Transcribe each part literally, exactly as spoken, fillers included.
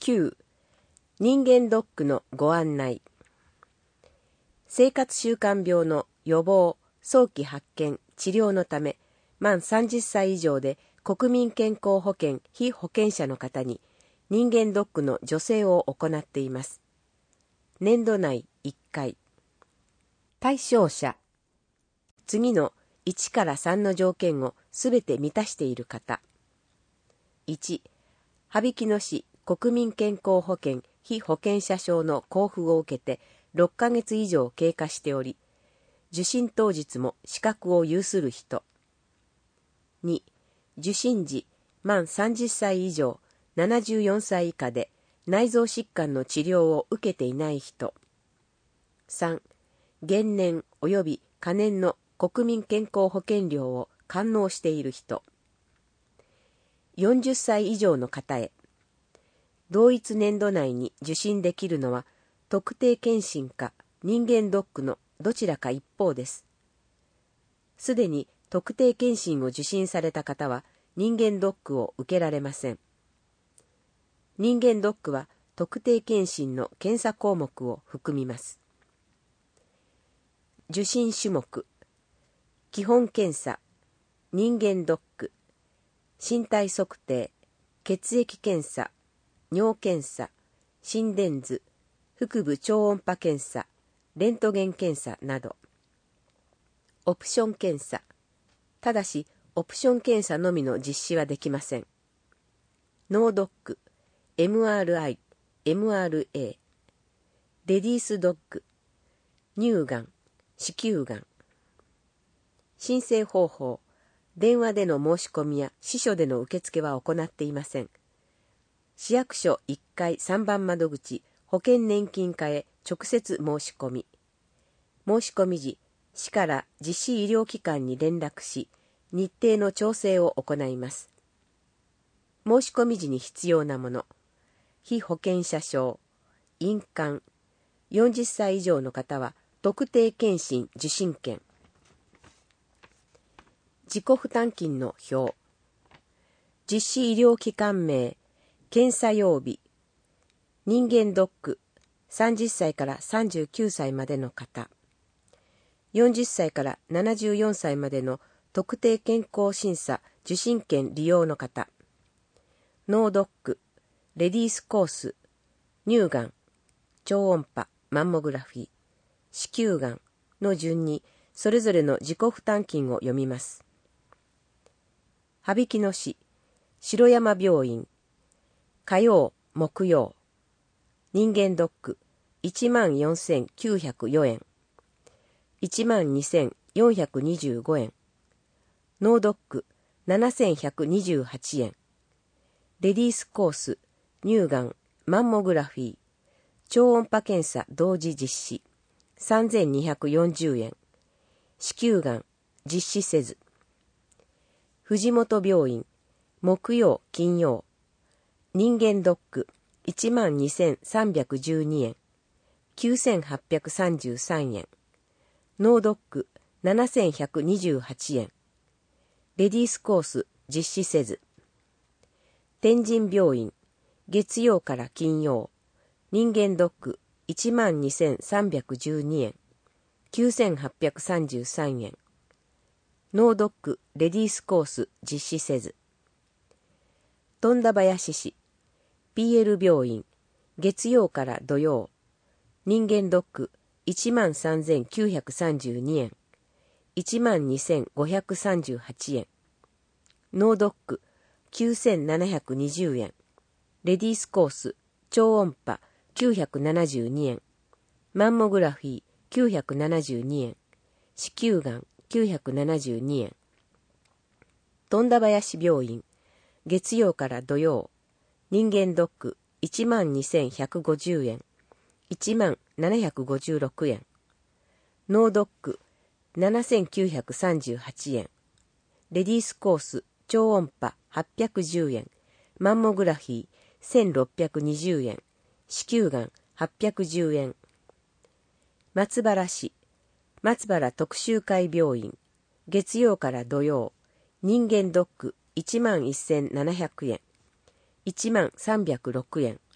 きゅう. 人間ドックのご案内。生活習慣病の予防、早期発見、治療のため、満さんじゅっさい以上で国民健康保険被保険者の方に人間ドックの助成を行っています。年度内いっかい。対象者。次のいちからさんの条件をすべて満たしている方。いち. 羽曳野市国民健康保険被保険者証の交付を受けてろっかげつ以上経過しており、受診当日も資格を有する人。に. 受診時満さんじゅっさい以上ななじゅうよんさい以下で内臓疾患の治療を受けていない人。さん. 現年及び可年の国民健康保険料を完納している人。よんじゅっさい以上の方へ。同一年度内に受診できるのは特定健診か人間ドックのどちらか一方です。すでに特定健診を受診された方は人間ドックを受けられません。人間ドックは特定健診の検査項目を含みます。受診種目。基本検査、人間ドック、身体測定、血液検査、尿検査、心電図、腹部超音波検査、レントゲン検査など。オプション検査。ただし、オプション検査のみの実施はできません。脳ドック、エムアールアイ、エムアールエー、レディースドッグ、乳がん、子宮がん。申請方法、電話での申し込みや支所での受付は行っていません。市役所いっかいさんばん窓口保険年金課へ直接申し込み。申し込み時、市から実施医療機関に連絡し、日程の調整を行います。申し込み時に必要なもの、被保険者証、印鑑、よんじゅっさい以上の方は特定健診受診券。自己負担金の表。実施医療機関名、検査曜日、人間ドック、さんじゅっさいからさんじゅうきゅうさいまでの方、よんじゅっさいからななじゅうよんさいまでの特定健康審査受診券利用の方、脳ドック、レディースコース、乳がん、超音波、マンモグラフィー、子宮がんの順にそれぞれの自己負担金を読みます。羽曳野市城山病院、火曜、木曜、人間ドックいちまんよんせんきゅうひゃくよえん、いちまんにせんよんひゃくにじゅうごえん、脳ドックななせんひゃくにじゅうはちえん、レディースコース、乳がん、マンモグラフィー、超音波検査同時実施さんぜんにひゃくよんじゅうえん、子宮がん、実施せず。藤本病院、木曜、金曜、人間ドックいちまんにせんさんびゃくじゅうにえん、きゅうせんはっぴゃくさんじゅうさんえん、脳ドックななせんひゃくにじゅうはちえん、レディースコース実施せず。天神病院、月曜から金曜、人間ドックいちまんにせんさんびゃくじゅうにえん、きゅうせんはっぴゃくさんじゅうさんえん、脳ドックレディースコース実施せず。富田林市 ピーエル 病院、月曜から土曜、人間ドックいちまんさんぜんきゅうひゃくさんじゅうにえん、いちまんにせんごひゃくさんじゅうはちえん、脳ドックきゅうせんななひゃくにじゅうえん、レディースコース超音波きゅうひゃくななじゅうにえん、マンモグラフィーきゅうひゃくななじゅうにえん、子宮がんきゅうひゃくななじゅうにえん。富田林病院、月曜から土曜、人間ドックいちまんにせんひゃくごじゅうえん、いちまんななひゃくごじゅうろくえん、脳ドックななせんきゅうひゃくさんじゅうはちえん、レディースコース超音波はっぴゃくじゅうえん、マンモグラフィーせんろっぴゃくにじゅうえん、子宮がんはっぴゃくじゅうえん。松原市松原特集会病院、月曜から土曜、人間ドックいちまんせんななひゃくえん、いちまんさんびゃくろくえん、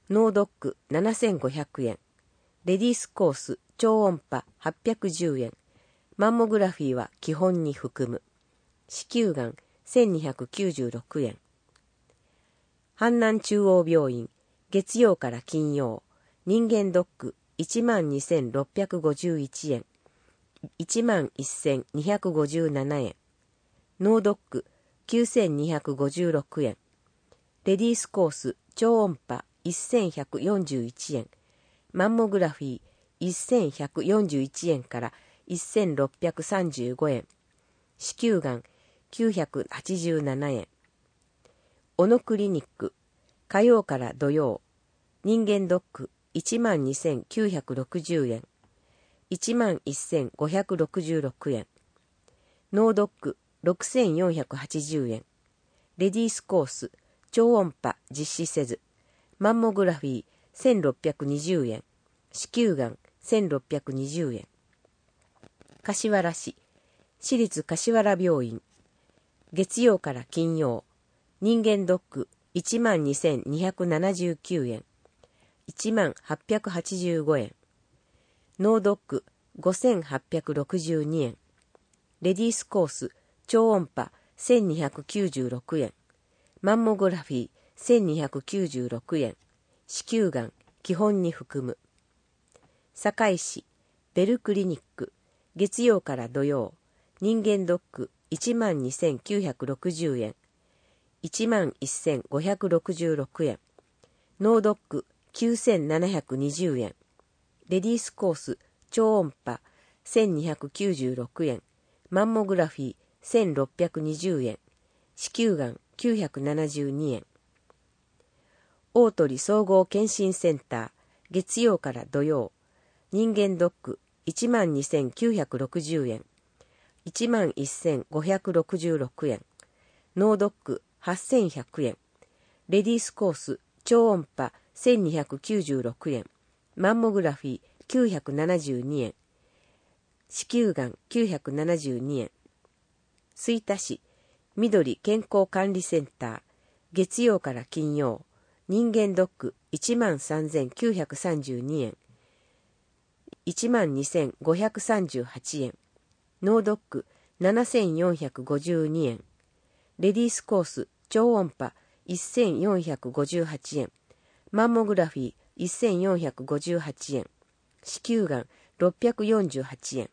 脳ドックななせんごひゃくえん、レディースコース超音波はっぴゃくじゅうえん、マンモグラフィーは基本に含む。子宮がんせんにひゃくきゅうじゅうろくえん。阪南中央病院、月曜から金曜、人間ドックいちまんにせんろっぴゃくごじゅういちえん、いちまんせんにひゃくごじゅうななえん。脳ドックきゅうせんにひゃくごじゅうろくえん。レディースコース超音波せんひゃくよんじゅういちえん。マンモグラフィーせんひゃくよんじゅういちえんからせんろっぴゃくさんじゅうごえん。子宮がんきゅうひゃくはちじゅうななえん。オノクリニック、火曜から土曜、人間ドックいちまんにせんきゅうひゃくろくじゅうえん、いちまんせんごひゃくろくじゅうろくえん。脳ドックろくせんよんひゃくはちじゅうえん。レディースコース、超音波実施せず、マンモグラフィーせんろっぴゃくにじゅうえん、子宮がんせんろっぴゃくにじゅうえん。柏原市、市立柏原病院、月曜から金曜、人間ドックいちまんにせんにひゃくななじゅうきゅうえん、いちまんはっぴゃくはちじゅうごえん。脳ドックごせんはっぴゃくろくじゅうにえん。レディースコース超音波せんにひゃくきゅうじゅうろくえん。マンモグラフィーせんにひゃくきゅうじゅうろくえん。子宮がん基本に含む。堺市ベルクリニック、月曜から土曜、人間ドックいちまんにせんきゅうひゃくろくじゅうえん、いちまんせんごひゃくろくじゅうろくえん。脳ドックきゅうせんななひゃくにじゅうえん。レディースコース超音波せんにひゃくきゅうじゅうろくえん。マンモグラフィーせんろっぴゃくにじゅうえん。子宮がんきゅうひゃくななじゅうにえん。大鳥総合健診センター、月曜から土曜、人間ドックいちまんにせんきゅうひゃくろくじゅうえん、いちまんせんごひゃくろくじゅうろくえん。脳ドックはっせんひゃくえん。レディースコース超音波せんにひゃくきゅうじゅうろくえん。マンモグラフィーきゅうひゃくななじゅうにえん。子宮がんきゅうひゃくななじゅうにえん。吹田市緑健康管理センター、月曜から金曜、人間ドックいちまんさんぜんきゅうひゃくさんじゅうにえん、いちまんにせんごひゃくさんじゅうはちえん。脳ドックななせんよんひゃくごじゅうにえん。レディースコース超音波せんよんひゃくごじゅうはちえん。マンモグラフィーせんよんひゃくごじゅうはちえん。子宮がんろっぴゃくよんじゅうはちえん。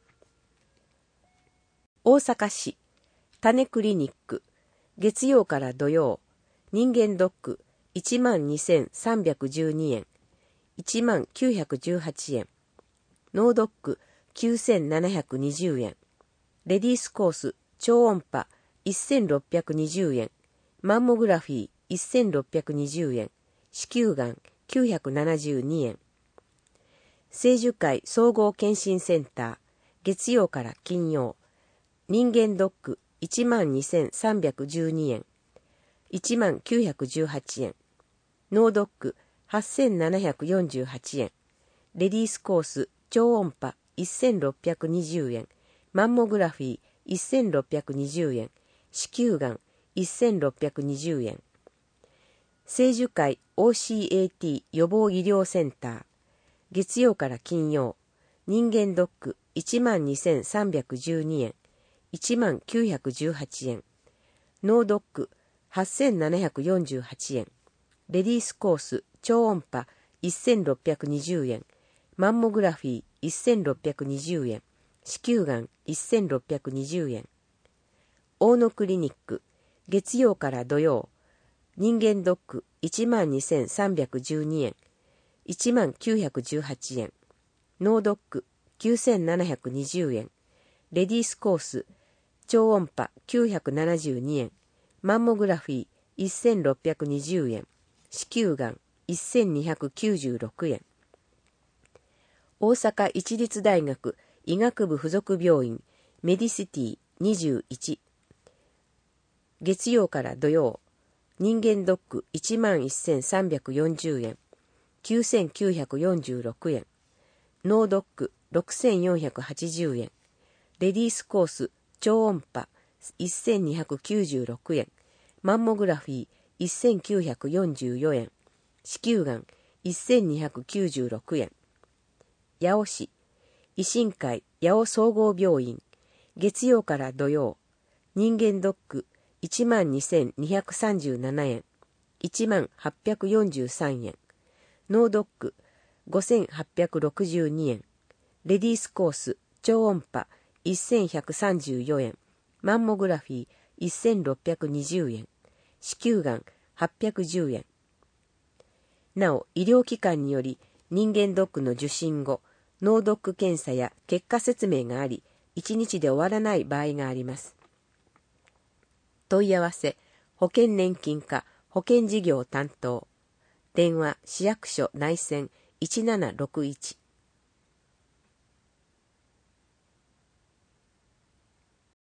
大阪市種クリニック、月曜から土曜、人間ドックいちまんにせんさんびゃくじゅうにえん、いちまんきゅうひゃくじゅうはちえん。脳ドックきゅうせんななひゃくにじゅうえん。レディースコース超音波せんろっぴゃくにじゅうえん。マンモグラフィーせんろっぴゃくにじゅうえん。子宮がんきゅうひゃくななじゅうにえん。聖樹会総合健診センター、月曜から金曜、人間ドックいちまんにせんさんびゃくじゅうにえん、いちまんきゅうひゃくじゅうはちえん。脳ドックはっせんななひゃくよんじゅうはちえん。レディースコース超音波せんろっぴゃくにじゅうえん。マンモグラフィーせんろっぴゃくにじゅうえん。子宮がんせんろっぴゃくにじゅうえん。聖樹会 オーシーエーティー 予防医療センター、月曜から金曜、人間ドックいちまんにせんさんびゃくじゅうにえん、いちまんきゅうひゃくじゅうはちえん。脳ドックはっせんななひゃくよんじゅうはちえん。レディースコース超音波せんろっぴゃくにじゅうえん。マンモグラフィーせんろっぴゃくにじゅうえん。子宮がんせんろっぴゃくにじゅうえん。大野クリニック、月曜から土曜、人間ドックいちまんにせんさんびゃくじゅうにえん、いちまんきゅうひゃくじゅうはちえん。脳ドックきゅうせんななひゃくにじゅうえん。レディースコース超音波きゅうひゃくななじゅうにえん。マンモグラフィーせんろっぴゃくにじゅうえん。子宮がんせんにひゃくきゅうじゅうろくえん。大阪市立大学医学部附属病院メディシティにじゅういち、月曜から土曜、人間ドックいちまんせんさんびゃくよんじゅうえん、きゅうせんきゅうひゃくよんじゅうろくえん。脳ドックろくせんよんひゃくはちじゅうえん。レディースコース超音波せんにひゃくきゅうじゅうろくえん。マンモグラフィーせんきゅうひゃくよんじゅうよんえん。子宮がんせんにひゃくきゅうじゅうろくえん。八尾市、維新会八尾総合病院、月曜から土曜、人間ドックいちまんにせんにひゃくさんじゅうななえん、いちまんはっぴゃくよんじゅうさんえん、脳ドックごせんはっぴゃくろくじゅうにえん、レディースコース超音波せんひゃくさんじゅうよえん、マンモグラフィーせんろっぴゃくにじゅうえん、子宮がんはっぴゃくじゅうえん。なお、医療機関により人間ドックの受診後、脳ドック検査や結果説明があり、いちにちで終わらない場合があります。問い合わせ、保険年金課保険事業担当。電話市役所内線いちななろくいち